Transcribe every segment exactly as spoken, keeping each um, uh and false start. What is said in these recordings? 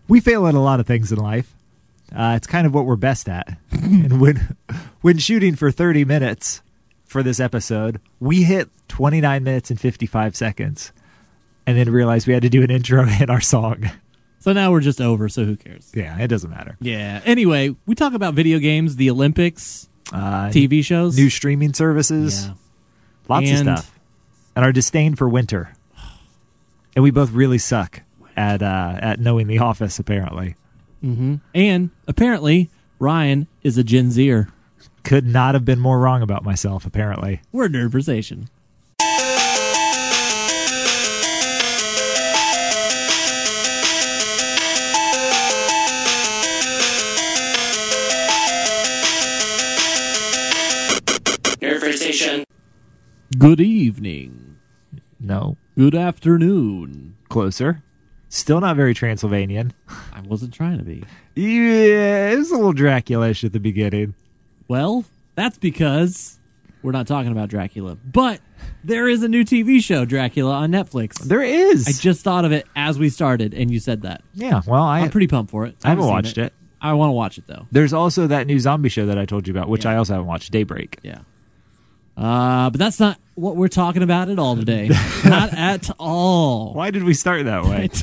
We fail at a lot of things in life. Uh, it's kind of what we're best at. And when when shooting for thirty minutes for this episode, we hit twenty-nine minutes and fifty-five seconds and then realized we had to do an intro and our song. So now we're just over, so who cares? Yeah, it doesn't matter. Yeah. Anyway, we talk about video games, the Olympics, Uh, T V shows. New streaming services. Yeah. Lots And- of stuff. And our disdain for winter. And we both really suck at uh, at knowing The Office, apparently. Mm-hmm. And apparently, Ryan is a Gen Zer. Could not have been more wrong about myself, apparently. We're Nerdversation. Nerdversation. Good evening. No. Good afternoon. Closer. Still not very Transylvanian. I wasn't trying to be. Yeah, it was a little Dracula-ish at the beginning. Well, that's because we're not talking about Dracula. But there is a new T V show, Dracula, on Netflix. There is. I just thought of it as we started, and you said that. Yeah, well, I, I'm pretty pumped for it. I haven't seen watched it. I want to watch it, though. There's also that new zombie show that I told you about, which Yeah. I also haven't watched, Daybreak. Yeah. Uh, but that's not what we're talking about at all today. Not at all. Why did we start that way? Right.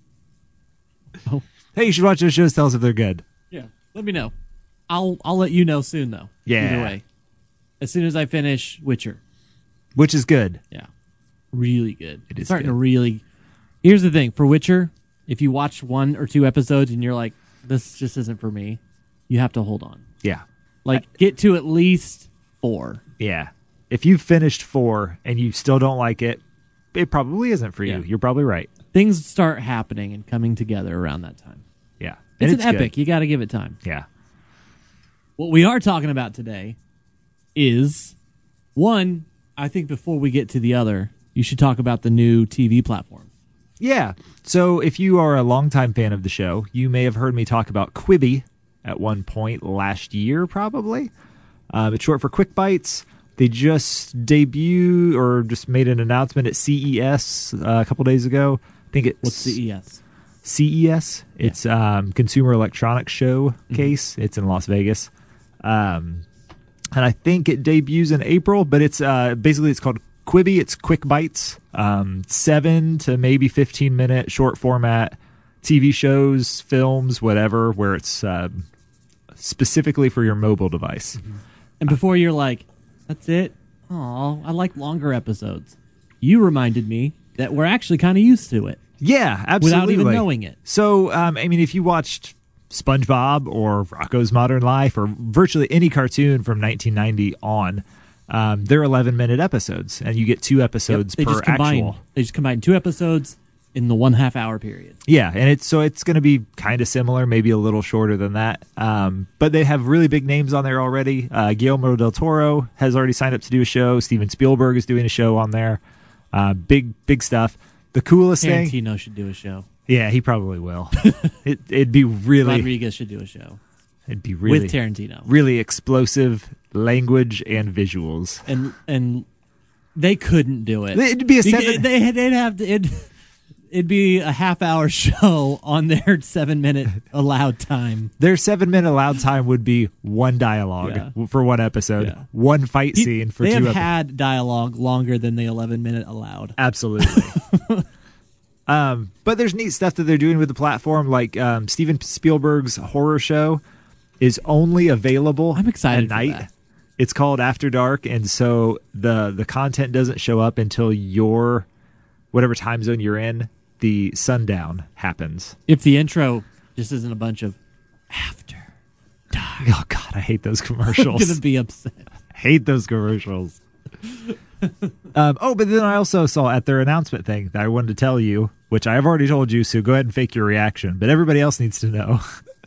Oh, Hey, you should watch those shows. Tell us if they're good. yeah. Let me know. I'll I'll let you know soon, though. Yeah. Either way. As soon as I finish Witcher. Which is good. Yeah. Really good. It is starting good. to really. Here's the thing for Witcher. If you watch one or two episodes and you're like, this just isn't for me, you have to hold on. Yeah. Like, get to at least four. Yeah. If you've finished four and you still don't like it, it probably isn't for you. Yeah. You're probably right. Things start happening and coming together around that time. Yeah. It's, And an epic. good. You got to give it time. Yeah. What we are talking about today is one, I think before we get to the other, you should talk about the new T V platform. Yeah. So if you are a longtime fan of the show, you may have heard me talk about Quibi at one point last year, probably. Um, it's short for Quick Bites. They just debuted or just made an announcement at C E S uh, a couple days ago. I think it's What's C E S? C E S. It's um, Consumer Electronics Showcase. Mm-hmm. It's in Las Vegas. Um, and I think it debuts in April, but it's uh, basically it's called Quibi. It's Quick Bites, um, seven to maybe fifteen minute short format T V shows, films, whatever, where it's uh, specifically for your mobile device. Mm-hmm. And before you're like, that's it? Oh, I like longer episodes. You reminded me that we're actually kind of used to it. Yeah, absolutely. Without even knowing it. So, um, I mean, if you watched SpongeBob or Rocko's Modern Life or virtually any cartoon from nineteen ninety on, um, they're eleven minute episodes, and you get two episodes Yep, they per just combine, actual. They just combine two episodes in the one half hour period. Yeah, and it's so it's going to be kind of similar, maybe a little shorter than that. Um, but they have really big names on there already. Uh, Guillermo del Toro has already signed up to do a show. Steven Spielberg is doing a show on there. Uh, big, big stuff. The coolest thing, Tarantino should do a show. yeah, he probably will. it, it'd be really, Rodriguez should do a show it'd be really with Tarantino. really explosive language and visuals. and and they couldn't do it. It'd be a Because seven. They they'd have to. It'd, it'd be a half hour show on their seven minute allowed time. Their seven minute allowed time would be one dialogue Yeah. for one episode, Yeah. one fight scene for they two have episodes. had dialogue longer than the eleven minute allowed. Absolutely. um, but there's neat stuff that they're doing with the platform. Like um, Steven Spielberg's horror show is only available I'm excited at for night. that. It's called After Dark, and so the the content doesn't show up until your whatever time zone you're in. The sundown happens. If the intro just isn't a bunch of after dark, Oh God, I hate those I'm commercials. gonna be upset. hate those commercials. um, oh, but then I also saw at their announcement thing that I wanted to tell you, which I've already told you, so go ahead and fake your reaction. But everybody else needs to know.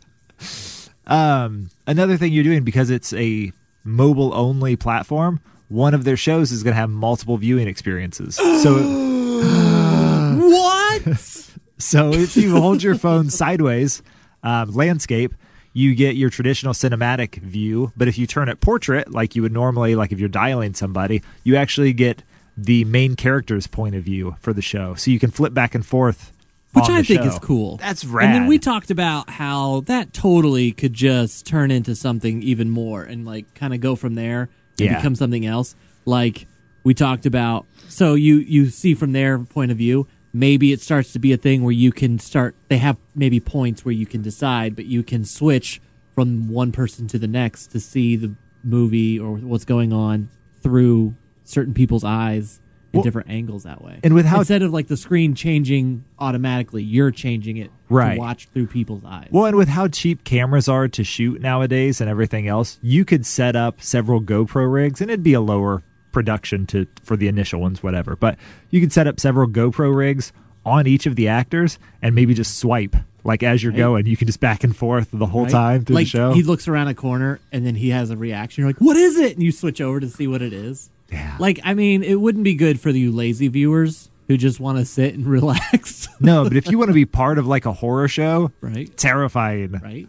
um, another thing you're doing, because it's a mobile-only platform, one of their shows is going to have multiple viewing experiences. So, What? so if you hold your phone sideways, um, landscape, you get your traditional cinematic view, but if you turn it portrait, like you would normally, like if you're dialing somebody, you actually get the main character's point of view for the show. So you can flip back and forth Which on I the think show. is cool. That's rad. And then we talked about how that totally could just turn into something even more and like kind of go from there and Yeah. become something else. Like we talked about, so you you see from their point of view, maybe it starts to be a thing where you can start, they have maybe points where you can decide, but you can switch from one person to the next to see the movie or what's going on through certain people's eyes in Well, different angles that way. and with how- Instead of like the screen changing automatically, you're changing it Right. to watch through people's eyes. Well, and with how cheap cameras are to shoot nowadays and everything else, you could set up several GoPro rigs, and it'd be a lower production to for the initial ones, whatever. But you could set up several GoPro rigs on each of the actors and maybe just swipe like as you're Right. going. You can just back and forth the whole right? time through like the show. he looks around a corner and then he has a reaction. You're like, what is it? And you switch over to see what it is. Yeah. Like, I mean, it wouldn't be good for you lazy viewers who just want to sit and relax. No, but if you want to be part of like a horror show, right? terrifying. Right?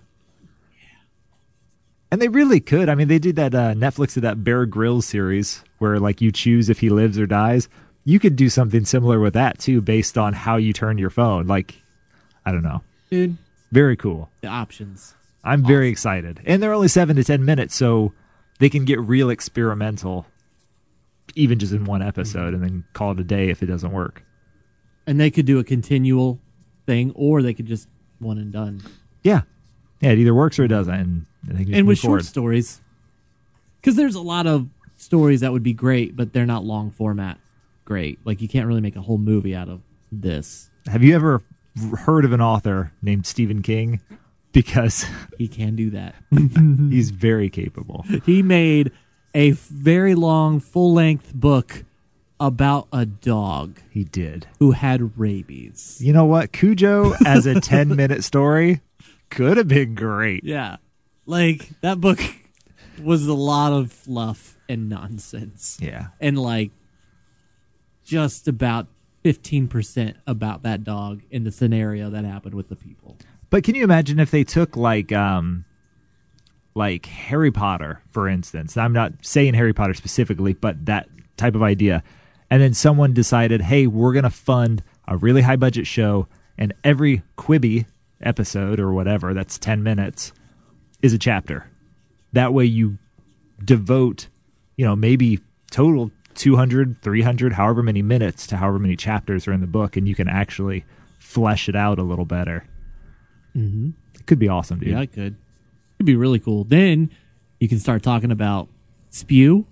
And they really could. I mean, they did that, uh, Netflix did that Bear Grylls series where like you choose if he lives or dies. You could do something similar with that too, based on how you turn your phone. Like, I don't know. Dude, Very cool. the options. I'm very excited. And they're only seven to ten minutes, so they can get real experimental, even just in one episode, and then call it a day if it doesn't work. And they could do a continual thing or they could just one and done. Yeah. Yeah, it either works or it doesn't. And, they can just And move with short forward. stories, because there's a lot of stories that would be great, but they're not long format great. Like you can't really make a whole movie out of this. Have you ever heard of an author named Stephen King? Because He can do that. he's very capable. He made a very long, full length book about a dog He did. who had rabies. You know what? Cujo as a ten minute story could have been great. Yeah. Like that book was a lot of fluff and nonsense. Yeah. And like just about fifteen percent about that dog in the scenario that happened with the people. But can you imagine if they took like um like Harry Potter, for instance? I'm not saying Harry Potter specifically, but that type of idea. And then someone decided, hey, we're going to fund a really high budget show, and every Quibi episode or whatever, that's ten minutes, is a chapter. That way you devote, you know, maybe total two hundred, three hundred, however many minutes to however many chapters are in the book, and you can actually flesh it out a little better. Mm-hmm. It could be awesome, dude. Yeah, I could. It'd be really cool. Then you can start talking about spew.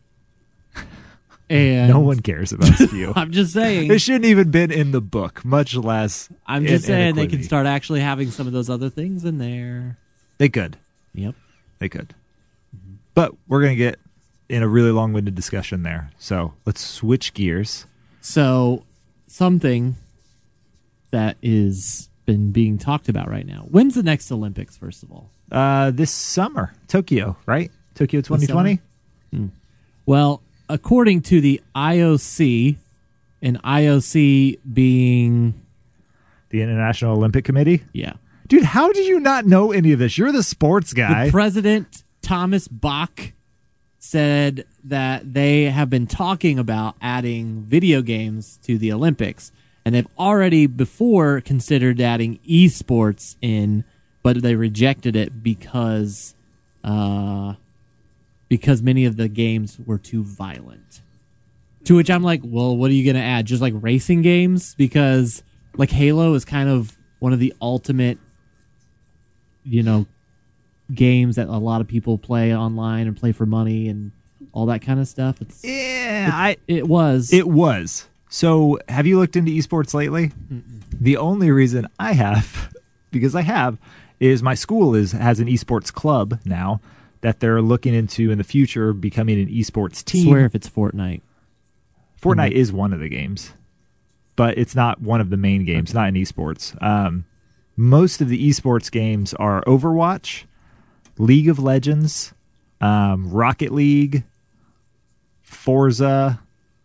And No one cares about Spew. I'm just saying. It shouldn't even been in the book, much less. I'm in- just in a saying they can Quibi. start actually having some of those other things in there. They could. Yep. They could. But we're going to get in a really long winded discussion there. So let's switch gears. So something that is been being talked about right now. When's the next Olympics, first of all? Uh, this summer, Tokyo, right? Tokyo twenty twenty? Well, according to the I O C, and I O C being, The International Olympic Committee? yeah, Dude, how did you not know any of this? You're the sports guy. the president, Thomas Bach, said that they have been talking about adding video games to the Olympics. And they've already before considered adding esports in, but they rejected it because uh, because many of the games were too violent. To which I'm like, well, what are you going to add? Just like racing games? Because like Halo is kind of one of the ultimate, you know, games that a lot of people play online and play for money and all that kind of stuff. It's, yeah, I, it was. it was. So have you looked into esports lately? Mm-mm. The only reason I have, because I have, is my school is has an esports club now that they're looking into in the future becoming an esports team. swear if it's Fortnite. Fortnite is one of the games, but it's not one of the main games, not in esports. Um, most of the esports games are Overwatch, League of Legends, um, Rocket League, Forza,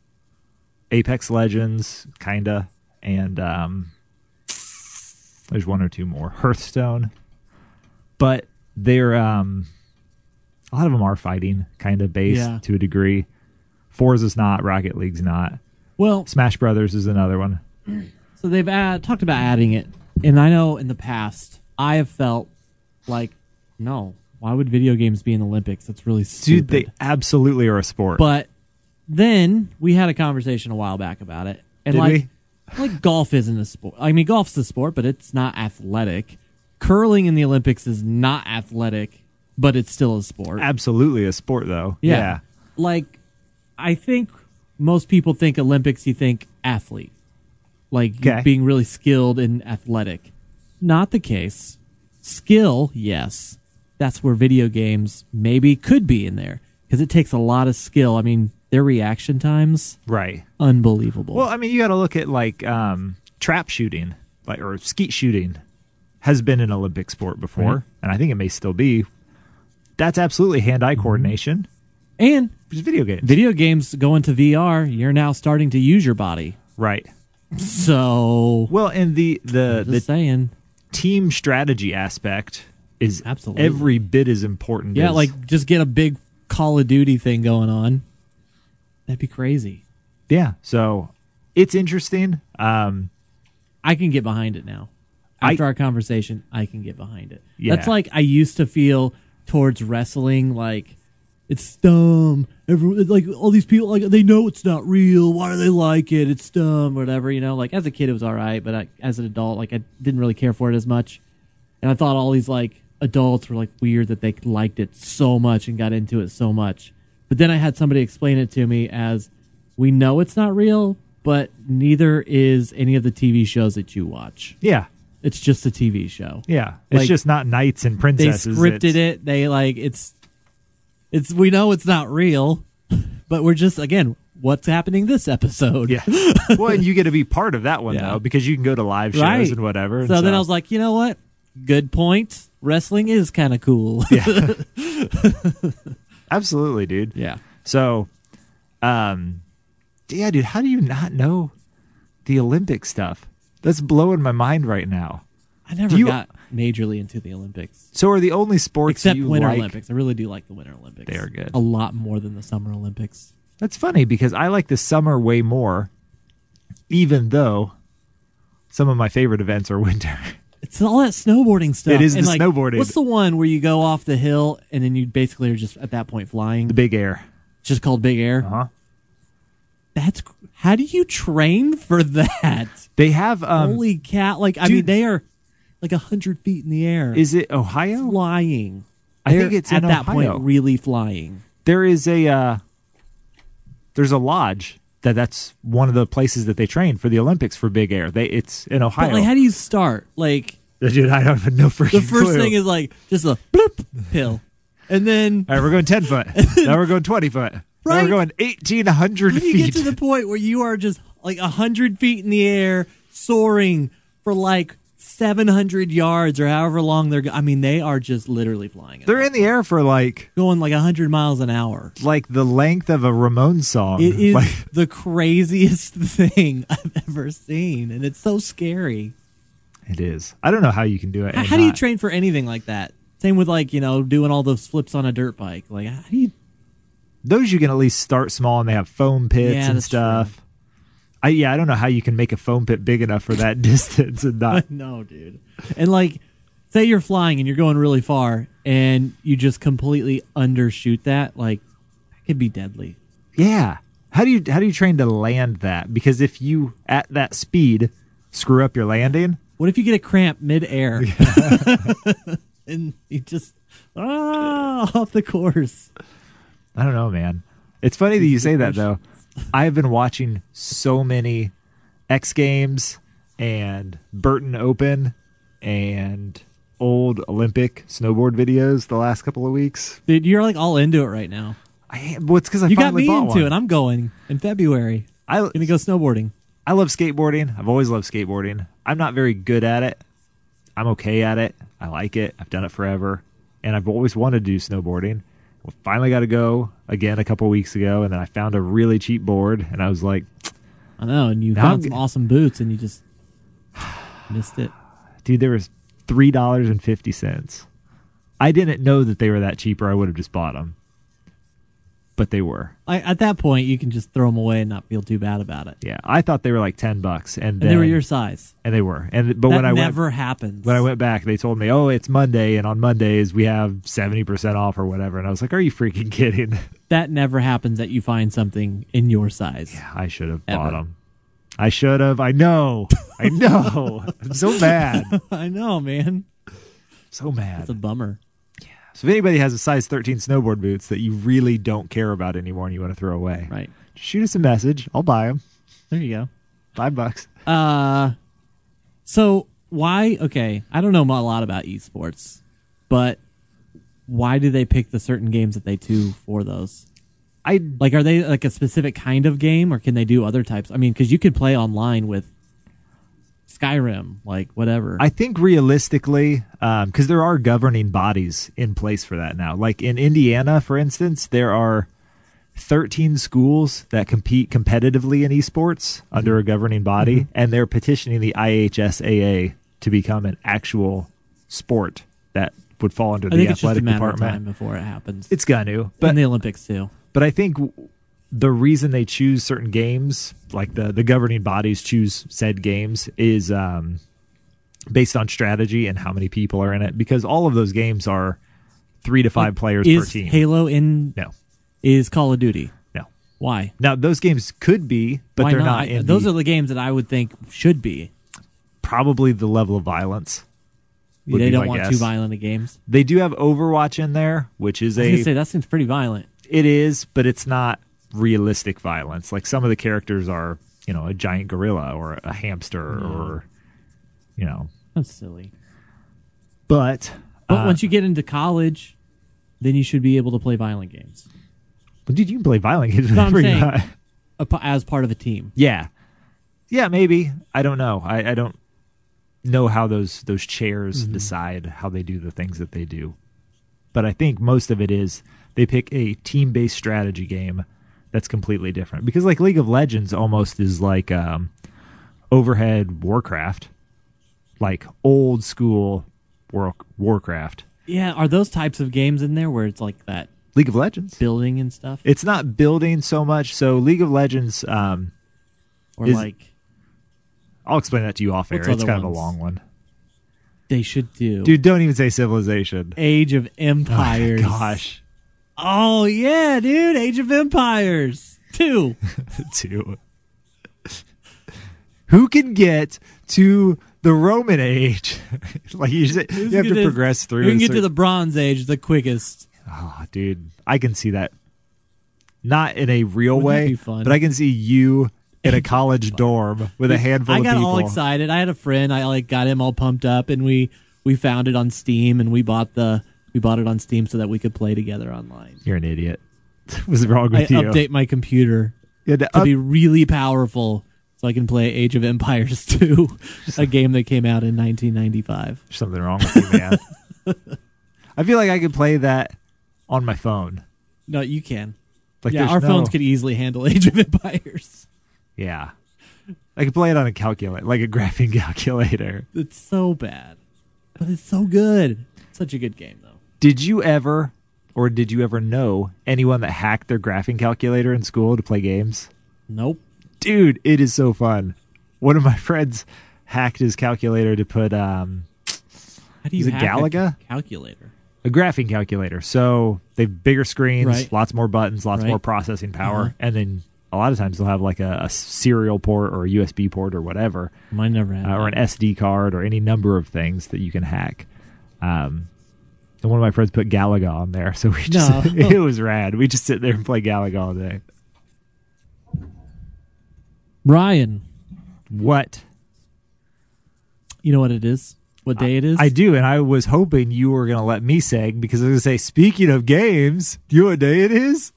Apex Legends, kinda, and um, there's one or two more. Hearthstone. But they're um, a lot of them are fighting kind of based Yeah. to a degree. Forza's not, Rocket League's not. Well, Smash Brothers is another one. so So they've add, talked about adding it, and I know in the past I have felt like, no, why would video games be in the Olympics? That's really stupid. Dude, they absolutely are a sport. But then we had a conversation a while back about it, and Did like, we? like golf isn't a sport. I mean, golf's a sport, but it's not athletic. Curling in the Olympics is not athletic, but it's still a sport. Absolutely a sport, though. Yeah. Yeah. Like, I think most people think Olympics, you think athlete. Like, Okay. being really skilled and athletic. Not the case. Skill, yes. That's where video games maybe could be in there. Because it takes a lot of skill. I mean, their reaction times, Right. unbelievable. Well, I mean, you got to look at like um, trap shooting, like or skeet shooting, has been an Olympic sport before, Right. and I think it may still be. That's absolutely hand-eye coordination. and It's video games, video games go into V R, you're now starting to use your body. right? So, Well, and the the just the saying. team strategy aspect is Absolutely. every bit as important. Yeah, as, like just get a big Call of Duty thing going on. That'd be crazy. yeah. So it's interesting. Um, I can get behind it now. I- After our conversation, I can get behind it. Yeah. That's like I used to feel towards wrestling, like it's dumb. Everyone, like all these people, like they know it's not real. Why do they like it? It's dumb, whatever. You know, like as a kid it was all right, but I, as an adult, like I didn't really care for it as much. And I thought all these like adults were like weird that they liked it so much and got into it so much. But then I had somebody explain it to me as, we know it's not real, but neither is any of the T V shows that you watch. yeah, It's just a T V show. yeah. It's Like, just not knights and They princesses. scripted It's- it. They like it's it's we know it's not real, but we're just again, what's happening this episode? Yeah. Well, and you get to be part of that one Yeah. though, because you can go to live shows Right. and whatever. and So then I was like, you know what? Good point. Wrestling is kind of cool. yeah, absolutely, dude. yeah. So, um, yeah, dude, how do you not know the Olympic stuff? That's blowing my mind right now. I never Do you- got majorly into the Olympics. So, are the only sports Except you Winter like? Olympics. I really do like the Winter Olympics. They are good. A lot more than the Summer Olympics. That's funny because I like the summer way more, even though some of my favorite events are winter. It's all that snowboarding stuff. It is And, the like, snowboarding. What's the one where you go off the hill and then you basically are just at that point flying? The big air. It's just called Big Air. Uh huh. That's how do you train for that? They have. Um, Holy cow! Like I dude. mean, they are like a hundred feet in the air. is it Ohio? flying? I think They're it's at in that Ohio. point really flying. There is a. Uh, there's a lodge that that's one of the places that they train for the Olympics for big air. They it's in Ohio. But like, how do you start? Like Dude, I don't even know freaking the first clue. thing is like just a bloop hill, and then All right, we're going ten foot. Now we're going twenty foot. Now Right. we're going eighteen hundred how do you feet. get to the point where you are just like a hundred feet in the air, soaring for like seven hundred yards or however long they're? Go- I mean, they are just literally flying. They're in the air for like going like a hundred miles an hour. like the length of a Ramones song. It is Like, the craziest thing I've ever seen, and it's so scary. it is. I don't know how you can do it. How, and how do you not- train for anything like that? Same with like you know doing all those flips on a dirt bike. Like how do you? Those you can at least start small, and they have foam pits Yeah, and that's stuff. I yeah, I don't know how you can make a foam pit big enough for that distance and not. No, dude. And like, say you're flying and you're going really far, and you just completely undershoot that. Like, that could be deadly. Yeah. How do you how do you train to land that? Because if you at that speed screw up your landing, What if you get a cramp mid-air and you just ah off the course? I don't know, man. It's funny that you say that though. I've been watching so many X Games and Burton Open and old Olympic snowboard videos the last couple of weeks. Dude, you're like all into it right now. I well, it's because I You got finally me bought into one. it. I'm going in February. I Gonna go snowboarding. I love skateboarding. I've always loved skateboarding. I'm not very good at it. I'm okay at it. I like it. I've done it forever, and I've always wanted to do snowboarding. Well, finally got to go again a couple weeks ago, and then I found a really cheap board, and I was like, I know, and you Now found I'm some g- awesome boots, and you just missed it. dude, there was three dollars and fifty cents. I didn't know that they were that cheap, or I would have just bought them. but they were. I, at that point, you can just throw them away and not feel too bad about it. Yeah, I thought they were like ten bucks, and, And then, they were your size. and they were. And but that when I never went, happens. when I went back, they told me, "Oh, it's Monday, and on Mondays we have seventy percent off or whatever." And I was like, "Are you freaking kidding?" That never happens that you find something in your size. Yeah, I should have Ever. bought them. I should have. I know. I know. I'm so mad. I know, man. So mad. It's a bummer. So if anybody has a size thirteen snowboard boots that you really don't care about anymore and you want to throw away, Right. shoot us a message. I'll buy them. There you go. Five bucks. Uh, so why? Okay, I don't know a lot about esports, but why do they pick the certain games that they do for those? I Like, are they like a specific kind of game, or can they do other types? I mean, because you could play online with Skyrim, like whatever. I think realistically, because there are governing bodies in place for that now. Like in Indiana, for instance, there are thirteen schools that compete competitively in esports mm-hmm. under a governing body, mm-hmm. and they're petitioning the I H S A A to become an actual sport that would fall under I the think it's just a athletic matter department. of time before it happens. It's going to, but in the Olympics too. But I think the reason they choose certain games, like the, the governing bodies choose said games, is um, based on strategy and how many people are in it. Because all of those games are three to five Like, players is per team. Halo in? No, Is Call of Duty? no. Why? Now those games could be, but Why they're not? not. I- in those the, are the games that I would think should be. probably the level of violence. would They be don't my want guess. too violent of games. They do have Overwatch in there, which is I was a gonna say that seems pretty violent. it is, but it's not realistic violence. Like some of the characters are, you know, a giant gorilla or a hamster No. or, you know, That's silly. but But uh, once you get into college, then you should be able to play violent games. But dude, you can play violent games. No, I'm pretty saying- much. A p- As part of a team. Yeah, yeah, maybe. I don't know. I, I don't know how those those chairs Mm-hmm. decide how they do the things that they do. But I think most of it is they pick a team based strategy game that's completely different. Because like League of Legends almost is like um, overhead Warcraft, like old school War- Warcraft. Yeah, are those types of games in there where it's like that League of Legends. building and stuff? It's not building so much. So League of Legends, um, Or is- like I'll explain that to you off air. What's It's other kind of a ones? long one. they should do? Dude, don't even say Civilization. Age of Empires. Oh, gosh. Oh, yeah, dude. Age of Empires. Two. Two. Who can get to the Roman age? like you, just, you have to Who's progress through. You can a get to certain- the Bronze Age the quickest. Oh, dude, I can see that. Not in a real Wouldn't that way, be fun? but I can see you in a college dorm with a handful I of got people. all excited. I had a friend. I like got him all pumped up, and we we found it on Steam, and we bought the we bought it on Steam so that we could play together online. You're an idiot. What's wrong I with you? update my computer You had to to up- be really powerful, so I can play Age of Empires two, a game that came out in nineteen ninety-five. There's something wrong with you, man. I feel like I could play that on my phone. No, you can. Like yeah, there's our no- phones could easily handle Age of Empires. Yeah. I could play it on a calculator, like a graphing calculator. It's so bad, but it's so good. Such a good game, though. Did you ever, or did you ever know anyone that hacked their graphing calculator in school to play games? Nope. Dude, it is so fun. One of my friends hacked his calculator to put um, How do you Is it hack a Galaga? calculator? a graphing calculator. So they have bigger screens, Right. lots more buttons, lots Right. more processing power, Uh-huh. and then a lot of times they'll have like a, a serial port or a U S B port or whatever. Mine never had. uh, or that. an S D card or any number of things that you can hack. Um, and one of my friends put Galaga on there, so we just No. it was rad. We just sit there and play Galaga all day. Ryan, What? you know what it is? What day it is? I do, and I was hoping you were going to let me sing because I was going to say, speaking of games, do you know what day it is?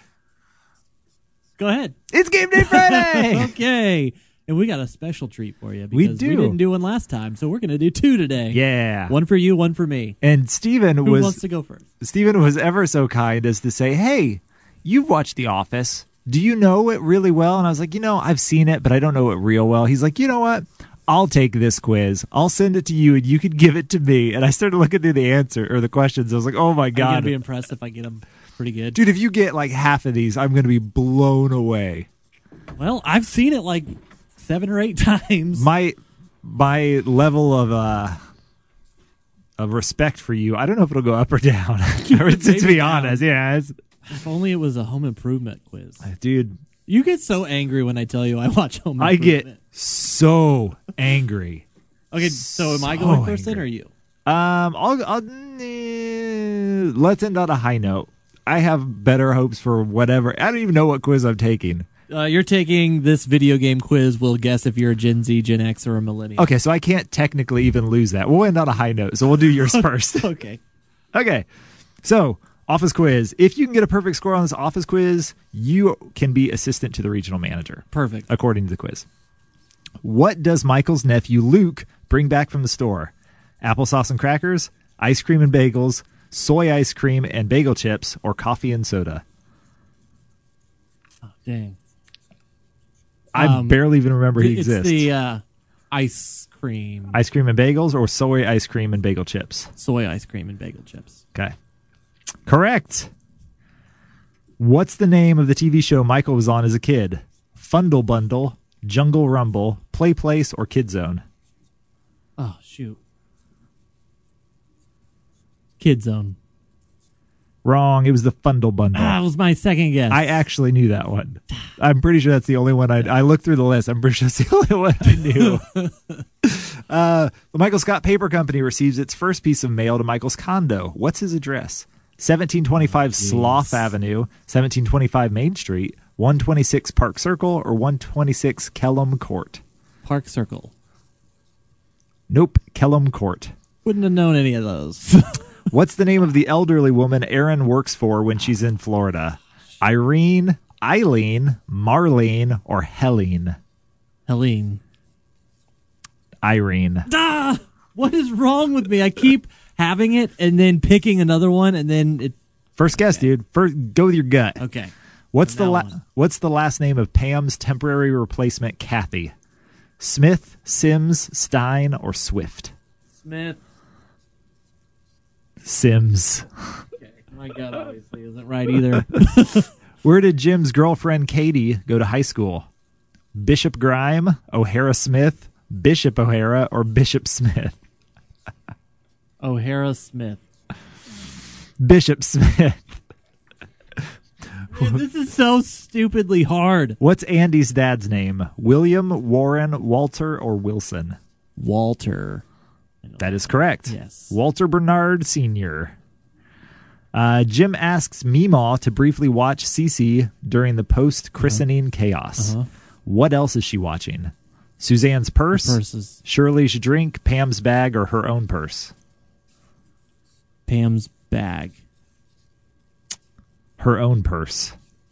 Go ahead. It's Game Day Friday! Okay. And we got a special treat for you We because we, do. didn't do one last time, so we're going to do two today. Yeah. One for you, one for me. And Steven Who was wants to go first? Steven was ever so kind as to say, hey, you've watched The Office. Do you know it really well? And I was like, you know, I've seen it, but I don't know it real well. He's like, you know what? I'll take this quiz. I'll send it to you, and you can give it to me. And I started looking through the answer or the questions. I was like, oh my I'm going god! to be impressed if I get them. pretty good. Dude, if you get like half of these, I'm going to be blown away. Well, I've seen it like seven or eight times. My my level of uh of respect for you, I don't know if it'll go up or down. to Maybe be down. honest, yeah, it's, If only it was a home improvement quiz. dude, You get so angry when I tell you I watch home I improvement. get so angry. Okay, so am I so going first then angry. or you? Um, I'll, I'll eh, let's end on a high note. I have better hopes for whatever. I don't even know what quiz I'm taking. Uh, you're taking this video game quiz. We'll guess if you're a Gen Z, Gen X, or a millennial. Okay, so I can't technically even lose that. We'll end on a high note, so we'll do yours first. Okay. Okay, so office quiz. If you can get a perfect score on this office quiz, you can be assistant to the regional manager, Perfect. according to the quiz. What does Michael's nephew Luke bring back from the store? Applesauce and crackers, ice cream and bagels, soy ice cream and bagel chips, or coffee and soda? Oh, dang. I Um, barely even remember he It's exists. the uh, ice cream, Ice cream and bagels, or soy ice cream and bagel chips? soy ice cream, and bagel chips. Okay. Correct. What's the name of the T V show Michael was on as a kid? Fundle Bundle, Jungle Rumble, Play Place, or Kid Zone? Oh, shoot. Kid Zone. Wrong. It was the Fundle Bundle. Ah, that was my second guess. I actually knew that one. I'm pretty sure that's the only one I I looked through the list. I'm pretty sure that's the only one I knew. uh, the Michael Scott Paper Company receives its first piece of mail to Michael's condo. What's his address? seventeen twenty-five Sloth Avenue, seventeen twenty-five Main Street, one twenty-six Park Circle, or one twenty-six Kellum Court? Park Circle. Nope, Kellum Court. Wouldn't have known any of those. What's the name of the elderly woman Erin works for when she's in Florida? Irene, Eileen, Marlene, or Helene? Helene. Irene. Ah! What is wrong with me? I keep having it and then picking another one and then it. First guess, dude. First, go with your gut. Okay. What's the That la- one. What's the last name of Pam's temporary replacement, Kathy? Smith, Sims, Stein, or Swift? Smith. Sims. Okay. My gut obviously isn't right either. Where did Jim's girlfriend Katie go to high school? Bishop Grime, O'Hara Smith, Bishop O'Hara, or Bishop Smith? O'Hara Smith. Bishop Smith. Man, this is so stupidly hard. What's Andy's dad's name? William, Warren, Walter, or Wilson? Walter. That is correct. Yes. Walter Bernard Senior Uh, Jim asks Meemaw to briefly watch Cece during the post-christening chaos. Uh-huh. What else is she watching? Suzanne's purse, Purses. Shirley's drink, Pam's bag, or her own purse? Pam's bag. Her own purse.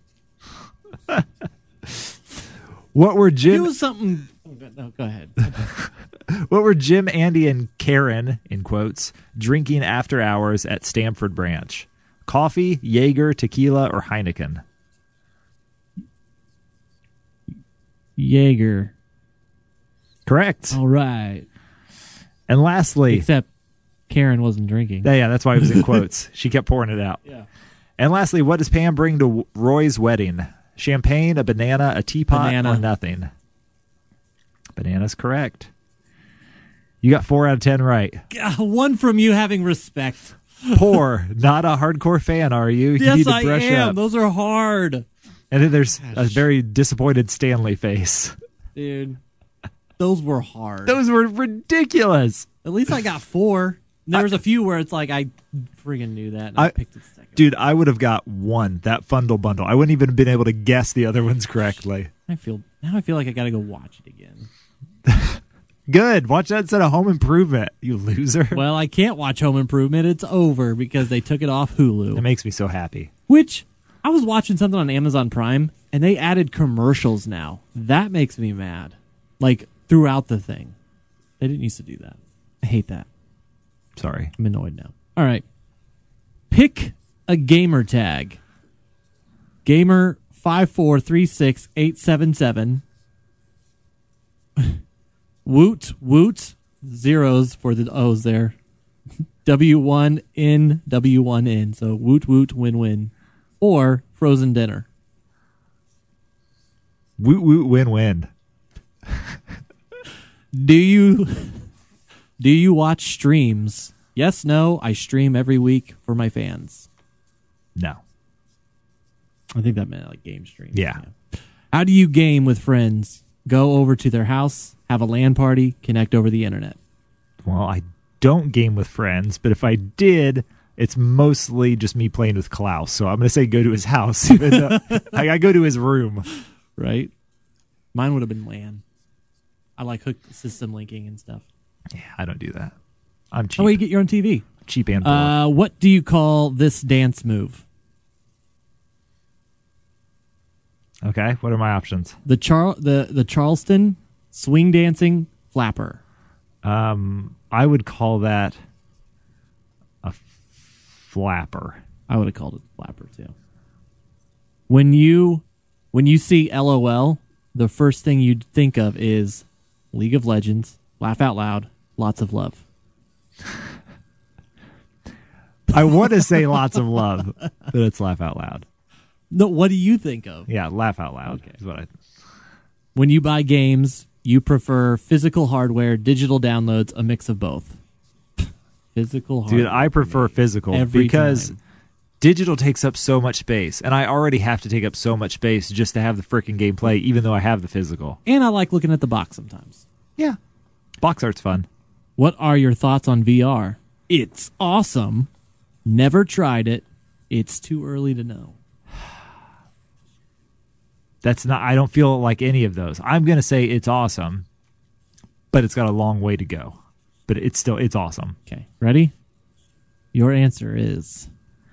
What were It Jim? was something. Oh, go- no, go ahead. What were Jim, Andy, and Karen, in quotes, drinking after hours at Stamford Branch? Coffee, Jaeger, tequila, or Heineken? Jaeger. Correct. All right. And lastly, Except Karen wasn't drinking. yeah, yeah, that's why it was in quotes. She kept pouring it out. yeah. And lastly, what does Pam bring to Roy's wedding? Champagne, a banana, a teapot, Banana. or nothing? Banana's correct. You got four out of ten right. Ah, one from you having respect. Poor, not a hardcore fan, are you? You Yes, need to I brush am. up. Those are hard. And then there's a Gosh. very disappointed Stanley face. Dude. Those were hard. Those were ridiculous. At least I got four. There was a few where it's like I friggin' knew that and I, I- picked it second. Dude, I would have got one, that Fundle Bundle. I wouldn't even have been able to guess the other ones correctly. I feel now I feel like I gotta go watch it again. Good. Watch that instead of Home Improvement, you loser. Well, I can't watch Home Improvement. It's over because they took it off Hulu. It makes me so happy. Which I was watching something on Amazon Prime and they added commercials now. That makes me mad. Like throughout the thing. They didn't used to do that. I hate that. Sorry. I'm annoyed now. All right. Pick a gamer tag. Gamer five four three six eight seven seven. Woot woot zeros for the O's there. W one in W one in. So woot woot win win. or frozen dinner? Woot woot win win. Do you do you watch streams? Yes, no, I stream every week for my fans. No. I think that meant like game streams. Yeah. How do you game with friends? Go over to their house, have a LAN party, connect over the internet. Well, I don't game with friends, but if I did, it's mostly just me playing with Klaus. So I'm going to say go to his house. Even though I, I go to his room. Right? Mine would have been LAN. I like hook system linking and stuff. Yeah, I don't do that. I'm cheap. Oh, you get your own T V. Cheap and poor. Uh, what do you call this dance move? Okay, what are my options? The Char the the Charleston swing dancing flapper. Um, I would call that a flapper. I would have called it flapper too. When you when you see LOL, the first thing you'd think of is League of Legends, laugh out loud, lots of love. I want to say lots of love, but it's laugh out loud. No, what do you think of? Yeah, laugh out loud Okay. is what I. When you buy games, you prefer physical hardware, digital downloads, a mix of both. Physical hardware. Dude, I prefer physical Every because time. digital takes up so much space, and I already have to take up so much space just to have the freaking gameplay, even though I have the physical. And I like looking at the box sometimes. Yeah, box art's fun. What are your thoughts on V R? It's awesome. Never tried it. It's too early to know. That's not. I don't feel like any of those. I'm gonna say it's awesome, but it's got a long way to go. But it's still it's awesome. Okay, ready? Your answer is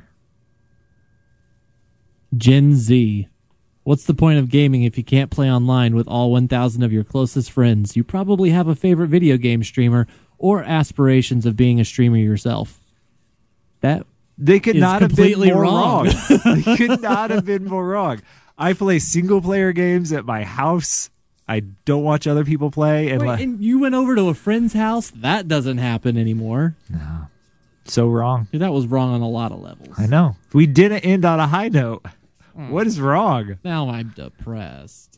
Gen Z. What's the point of gaming if you can't play online with all one thousand of your closest friends? You probably have a favorite video game streamer or aspirations of being a streamer yourself. That They could is not have been completely more wrong. wrong. They could not have been more wrong. I play single player games at my house. I don't watch other people play, and, Wait, like, and you went over to a friend's house? That doesn't happen anymore. so wrong. That was wrong on a lot of levels. I know. We didn't end on a high note. What is wrong? Now I'm depressed.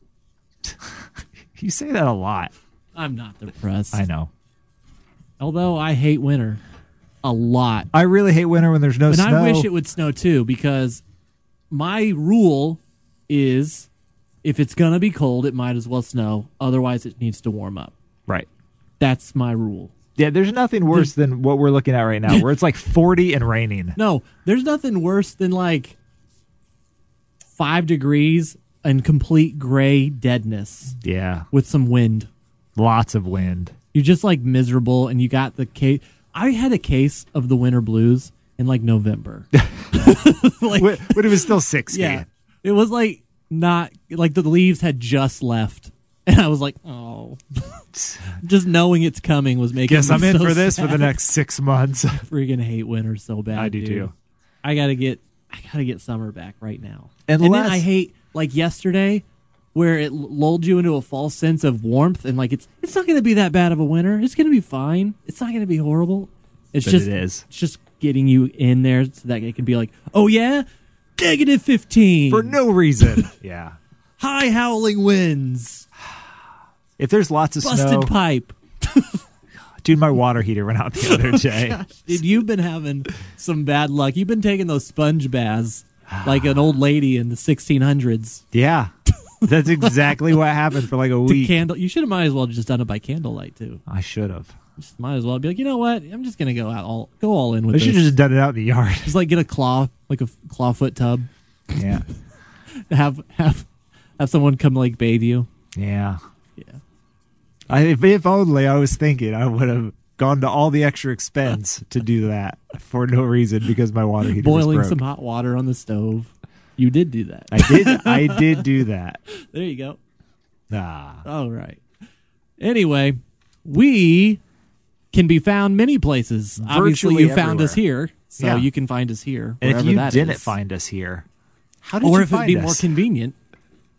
You say that a lot. I'm not depressed. I know. Although I hate winter a lot. I really hate winter when there's no And snow. I wish it would snow too, because my rule is if it's going to be cold, it might as well snow. Otherwise, it needs to warm up. Right. That's my rule. Yeah, there's nothing worse than what we're looking at right now, where it's like forty and raining. No, there's nothing worse than like five degrees and complete gray deadness Yeah. with some wind. Lots of wind. You're just like miserable, and you got the case. I had a case of the winter blues in like November. like, When when it was still sixty. yeah, it was like not like the leaves had just left, and I was like, oh, just knowing it's coming was making. Guess me I'm in so for this sad. for the next six months. Freaking hate winter so bad. I do dude. too. I gotta get, I gotta get summer back right now. And then Unless- I hate like yesterday, where it lulled you into a false sense of warmth, and like it's it's not gonna be that bad of a winter. It's gonna be fine. It's not gonna be horrible. It's But just it is. It's just getting you in there so that it can be like, oh yeah, negative fifteen For no reason. Yeah. high howling winds, If there's lots of busted snow. pipe. Dude, my water heater went out the other day. Dude, you've been having some bad luck. You've been taking those sponge baths like an old lady in the sixteen hundreds. Yeah. That's exactly what happened for like a To week. candle, you should have might as well just done it by candlelight too. I should have. Just might as well be like, you know what? I'm just gonna go out all go all in with I this. should have just done it out in the yard. Just like get a claw, like a f- claw foot tub. Yeah. Have have have someone come like bathe you. Yeah. Yeah. I, if, if only I was thinking, I would have gone to all the extra expense to do that for no reason because my water heater was Boiling broke. some hot water on the stove. You did do that. I did. I did do that. There you go. Ah. All right. Anyway, we can be found many places. Obviously, Virtually you found us everywhere. here, so Yeah. you can find us here. And if wherever you that didn't is. find us here, how did or you if it'd find be us? more convenient,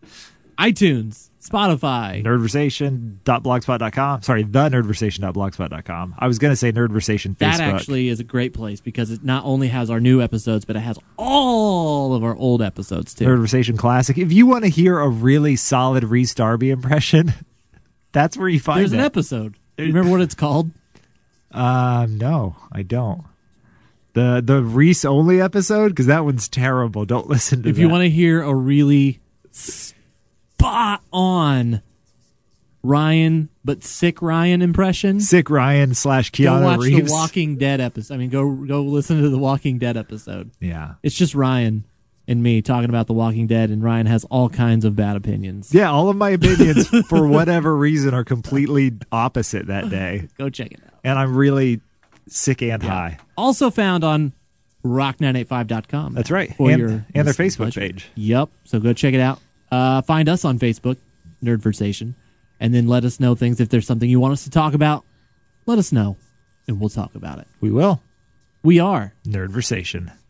iTunes, Spotify. nerdversation dot blogspot dot com. Sorry, the nerdversation dot blogspot dot com. I was going to say Nerdversation Facebook. That actually is a great place because it not only has our new episodes, but it has all of our old episodes too. Nerdversation Classic. If you want to hear a really solid Reese Darby impression, that's where you find There's it. an episode. You remember what it's called? Um, no, I don't. The the Reese only episode, because that one's terrible. Don't listen to If that. you want to hear a really spot on Ryan, but sick Ryan impression, Sick Ryan slash go Keanu watch Reeves. the Walking Dead episode. I mean, go go listen to the Walking Dead episode. Yeah. It's just Ryan and me talking about the Walking Dead, and Ryan has all kinds of bad opinions. Yeah, all of my opinions, for whatever reason, are completely opposite that day. Go check it out. And I'm really sick and Yeah. high. Also found on rock nine eighty-five dot com. That's right. For And, your and their listening Facebook pleasure. page. Yep. So go check it out. Uh, find us on Facebook, Nerdversation, and then let us know things. If there's something you want us to talk about, let us know, and we'll talk about it. We will. We are Nerdversation.